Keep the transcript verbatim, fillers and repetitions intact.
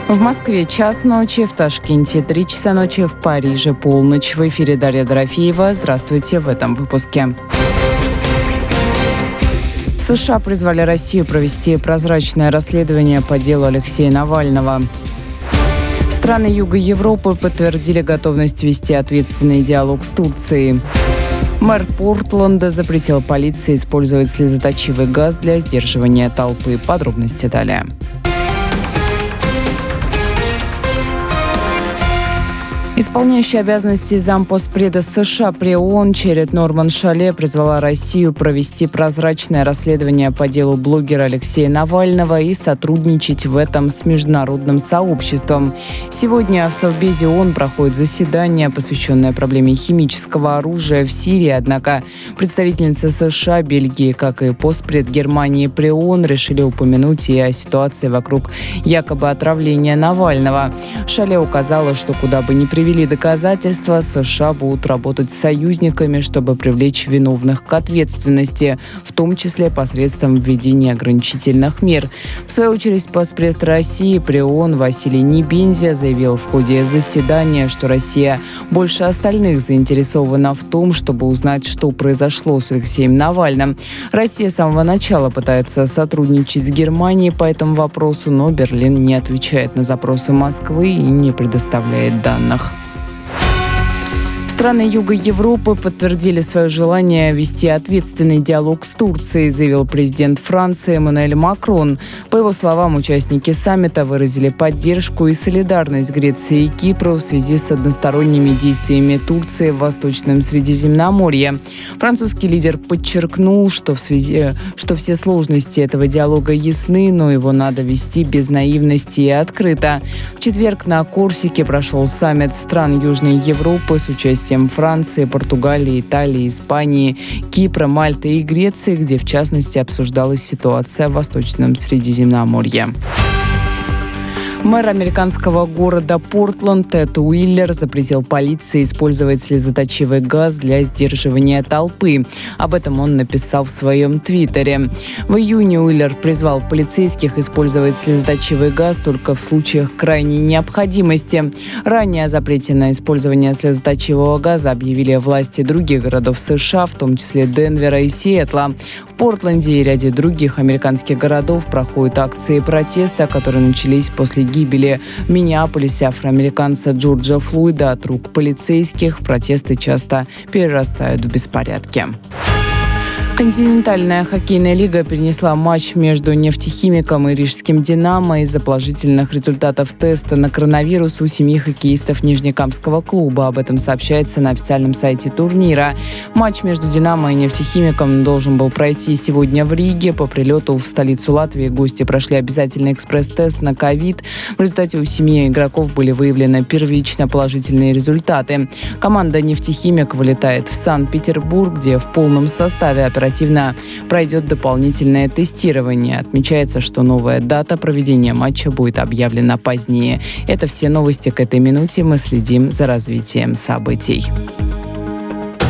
В Москве час ночи, в Ташкенте три часа ночи, в Париже полночь. В эфире Дарья Дорофеева. Здравствуйте в этом выпуске. США призвали Россию провести прозрачное расследование по делу Алексея Навального. Страны Юга Европы подтвердили готовность вести ответственный диалог с Турцией. Мэр Портленда запретил полиции использовать слезоточивый газ для сдерживания толпы. Подробности далее. Исполняющая обязанности зампостпреда США при ООН Черед Норман Шале призвала Россию провести прозрачное расследование по делу блогера Алексея Навального и сотрудничать в этом с международным сообществом. Сегодня в Совбезе ООН проходит заседание, посвященное проблеме химического оружия в Сирии. Однако представительницы США, Бельгии, как и постпред Германии при ООН решили упомянуть и о ситуации вокруг якобы отравления Навального. Шале указала, что куда бы ни привели доказательства, США будут работать с союзниками, чтобы привлечь виновных к ответственности, в том числе посредством введения ограничительных мер. В свою очередь, постпред России при ООН Василий Небензя заявил в ходе заседания, что Россия больше остальных заинтересована в том, чтобы узнать, что произошло с Алексеем Навальным. Россия с самого начала пытается сотрудничать с Германией по этому вопросу, но Берлин не отвечает на запросы Москвы и не предоставляет данных. Страны Юга Европы подтвердили свое желание вести ответственный диалог с Турцией, заявил президент Франции Эммануэль Макрон. По его словам, участники саммита выразили поддержку и солидарность Греции и Кипру в связи с односторонними действиями Турции в Восточном Средиземноморье. Французский лидер подчеркнул, что, в связи, что все сложности этого диалога ясны, но его надо вести без наивности и открыто. В четверг на Корсике прошел саммит стран Южной Европы с участием Франции, Португалии, Италии, Испании, Кипра, Мальты и Греции, где в частности обсуждалась ситуация в Восточном Средиземноморье. Мэр американского города Портленд Тед Уиллер запретил полиции использовать слезоточивый газ для сдерживания толпы. Об этом он написал в своем твиттере. В июне Уиллер призвал полицейских использовать слезоточивый газ только в случаях крайней необходимости. Ранее о запрете на использование слезоточивого газа объявили власти других городов США, в том числе Денвера и Сиэтла. В Портленде и ряде других американских городов проходят акции протеста, которые начались после гибели в Миннеаполисе афроамериканца Джорджа Флойда от рук полицейских. Протесты часто перерастают в беспорядки. Континентальная хоккейная лига перенесла матч между нефтехимиком и рижским «Динамо» из-за положительных результатов теста на коронавирус у семи хоккеистов Нижнекамского клуба. Об этом сообщается на официальном сайте турнира. Матч между «Динамо» и нефтехимиком должен был пройти сегодня в Риге. По прилету в столицу Латвии гости прошли обязательный экспресс-тест на ковид. В результате у семи игроков были выявлены первично положительные результаты. Команда «Нефтехимик» вылетает в Санкт-Петербург, где в полном составе оперативно пройдет дополнительное тестирование. Отмечается, что новая дата проведения матча будет объявлена позднее. Это все новости к этой минуте. Мы следим за развитием событий.